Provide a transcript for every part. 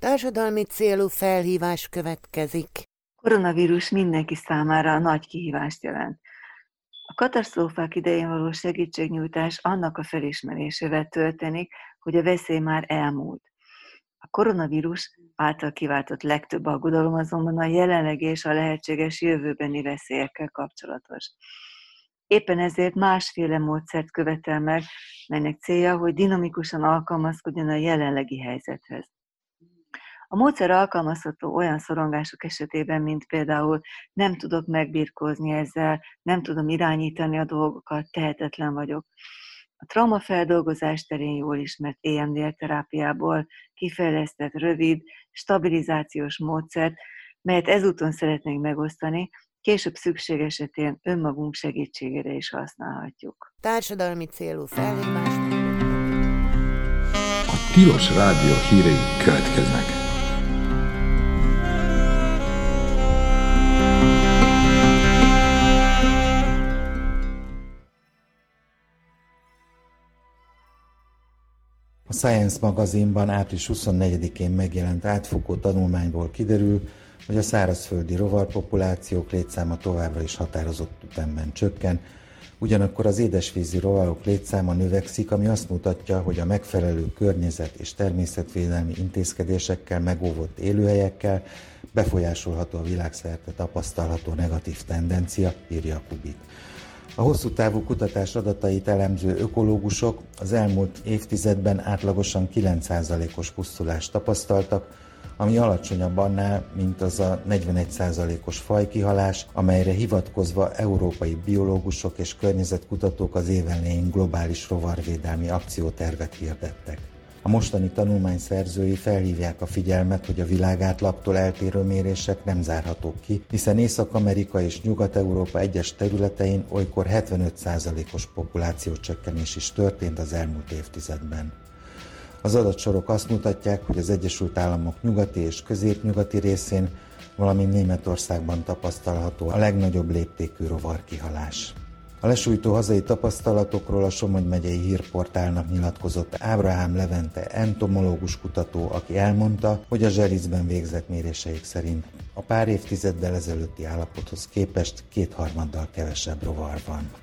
Társadalmi célú felhívás következik. Koronavírus mindenki számára nagy kihívást jelent. A katasztrófák idején való segítségnyújtás annak a felismerésével történik, hogy a veszély már elmúlt. A koronavírus által kiváltott legtöbb aggodalom azonban a jelenlegi és a lehetséges jövőbeni veszélyekkel kapcsolatos. Éppen ezért másféle módszert követel meg, melynek célja, hogy dinamikusan alkalmazkodjon a jelenlegi helyzethez. A módszer alkalmazható olyan szorongások esetében, mint például nem tudok megbirkózni ezzel, nem tudom irányítani a dolgokat, tehetetlen vagyok. A traumafeldolgozás terén jól ismert EMDR terápiából kifejlesztett rövid, stabilizációs módszert, melyet ezúton szeretnénk megosztani, később szükség esetén önmagunk segítségére is használhatjuk. Társadalmi célú felhívás. A Tilos Rádió hírei következnek. A Science magazinban április 24-én megjelent átfogó tanulmányból kiderül, hogy a szárazföldi rovarpopulációk létszáma továbbra is határozott ütemben csökken, ugyanakkor az édesvízi rovarok létszáma növekszik, ami azt mutatja, hogy a megfelelő környezet és természetvédelmi intézkedésekkel megóvott élőhelyekkel befolyásolható a világszerte tapasztalható negatív tendencia, írja Kubit. A hosszú távú kutatás adatait elemző ökológusok az elmúlt évtizedben átlagosan 9%-os pusztulást tapasztaltak, ami alacsonyabb annál, mint az a 41%-os fajkihalás, amelyre hivatkozva európai biológusok és környezetkutatók az év elején globális rovarvédelmi akciótervet hirdettek. A mostani tanulmány szerzői felhívják a figyelmet, hogy a világátlagtól eltérő mérések nem zárhatók ki, hiszen Észak-Amerika és Nyugat-Európa egyes területein olykor 75%-os populációcsökkenés is történt az elmúlt évtizedben. Az adatsorok azt mutatják, hogy az Egyesült Államok nyugati és középnyugati részén, valamint Németországban tapasztalható a legnagyobb léptékű rovarkihalás. A lesújtó hazai tapasztalatokról a Somogy megyei hírportálnak nyilatkozott Ábrahám Levente entomológus kutató, aki elmondta, hogy a Zselicben végzett méréseik szerint a pár évtizeddel ezelőtti állapothoz képest 2/3 kevesebb rovar van.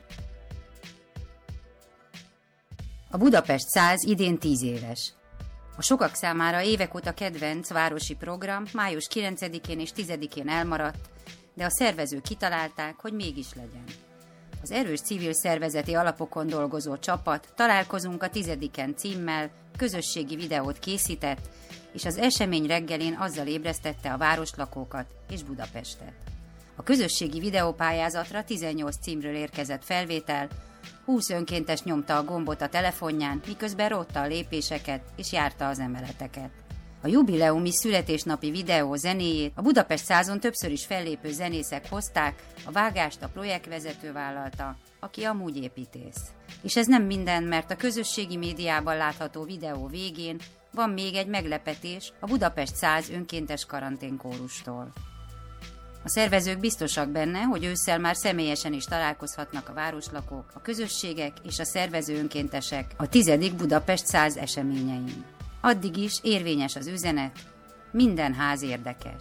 A Budapest 100 idén 10 éves. A sokak számára évek óta kedvenc városi program május 9-én és 10-én elmaradt, de a szervezők kitalálták, hogy mégis legyen. Az erős civil szervezeti alapokon dolgozó csapat Találkozunk a 10-en címmel közösségi videót készített, és az esemény reggelén azzal ébresztette a városlakókat és Budapestet. A közösségi videópályázatra 18 címről érkezett felvétel, 20 önkéntes nyomta a gombot a telefonján, miközben rótta a lépéseket és járta az emeleteket. A jubileumi születésnapi videó zenéjét a Budapest 100-on többször is fellépő zenészek hozták, a vágást a projektvezető vállalta, aki amúgy építész. És ez nem minden, mert a közösségi médiában látható videó végén van még egy meglepetés a Budapest 100 önkéntes karanténkórustól. A szervezők biztosak benne, hogy ősszel már személyesen is találkozhatnak a városlakók, a közösségek és a szervező önkéntesek a 10. Budapest 100 eseményein. Addig is érvényes az üzenet, minden ház érdekes.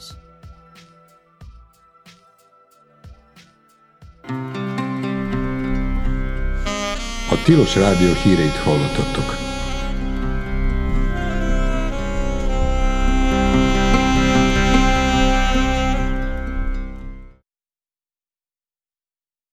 A Tilos Rádió híreit hallottattok.